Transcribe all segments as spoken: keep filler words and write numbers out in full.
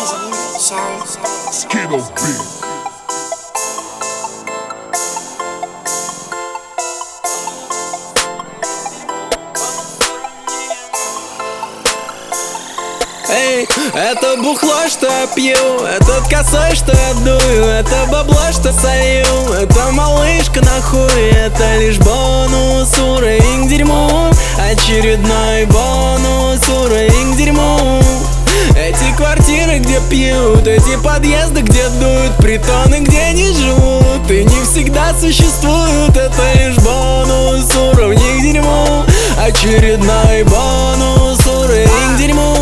Skittle Beat. Эй, это бухло, что я пью, этот косой, что я дую, это бабло, что солью, это малышка нахуй, это лишь бонус, уровень к дерьму, очередной бонус, уровень к дерьму. Эти квартиры, где пьют, эти подъезды, где дуют, притоны, где не живут и не всегда существуют, это лишь бонус, уровень к дерьму, очередной бонус, уровень к дерьму.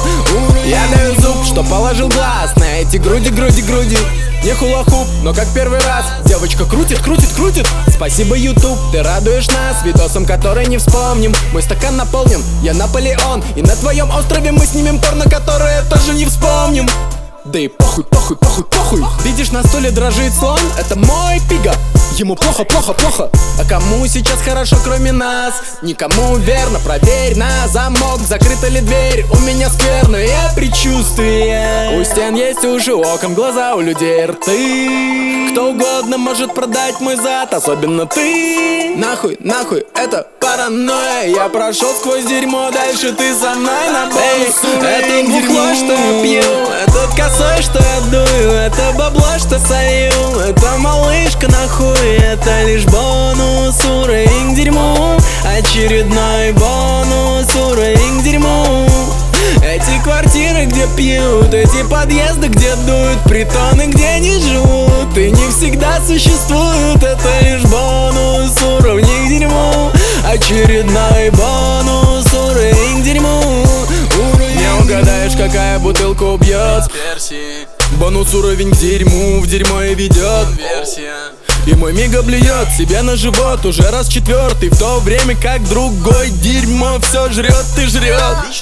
Я даю зуб, что положил глаз на эти груди, груди, груди. Не хула-хуп, но как первый раз. Девочка крутит, крутит, крутит. Спасибо, YouTube, ты радуешь нас видосом, который не вспомним. Мой стакан наполнен, я Наполеон, и на твоем острове мы снимем порно, которое тоже не вспомним. Да и похуй, похуй, похуй, похуй. Видишь, на стуле дрожит слон, это мой пига. Ему плохо, плохо, плохо. А кому сейчас хорошо, кроме нас? Никому верно, проверь на замок, закрыта ли дверь. У меня скверное предчувствие. У стен есть уши, у окон глаза, у людей рты. Кто угодно может продать мой зад, особенно ты. Нахуй, нахуй, это паранойя. Я прошел сквозь дерьмо, дальше ты со мной на бонус. Это бухло, что я пью, этот косой, что я дую, это бабло, что солью, это малышка нахуй. Это лишь бонус, уровень к дерьму, очередной бонус, уровень к дерьму. Эти квартиры, где пьют, эти подъезды, где дуют, притоны, где не живут и не всегда существуют, это лишь бонус, уровень к дерьму, очередной бонус, уровень к дерьму. Не угадаешь, какая бутылка убьет. Бонус, уровень к дерьму, в дерьмо и ведет. И мой мига блюет себе на живот уже раз четвертый, в то время как другой дерьмо все жрет и жрет.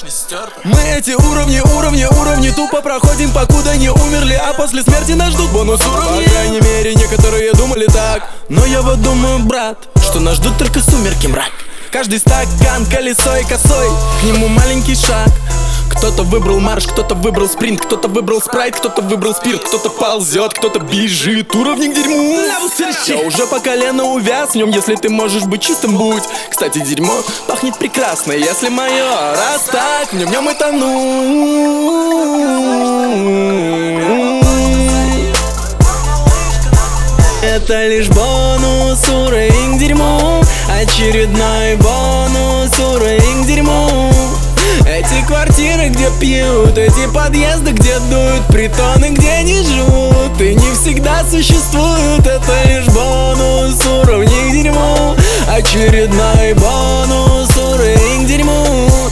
Мы эти уровни, уровни, уровни тупо проходим, покуда не умерли, а после смерти нас ждут бонус уровни. По крайней мере, некоторые думали так, но я вот думаю, брат, что нас ждут только сумерки, мрак. Каждый стакан колесо и косой, к нему маленький шаг. Кто-то выбрал марш, кто-то выбрал спринт, кто-то выбрал спрайт, кто-то выбрал спирт, кто-то ползет, кто-то бежит. Уровни к дерьму. Я уже по колено увяз в нем, если ты можешь быть чистым, будь. Кстати, дерьмо пахнет прекрасно, если мое. Раз так, в нем, в нем и тону. Это лишь бонус, уровень к дерьму, очередной бонус, уровень к дерьму. Эти квартиры, где пьют, эти подъезды, где дуют, притоны, где не живут и не всегда существуют, это лишь бонус, уровень к дерьму, очередной бонус, уровень к дерьму.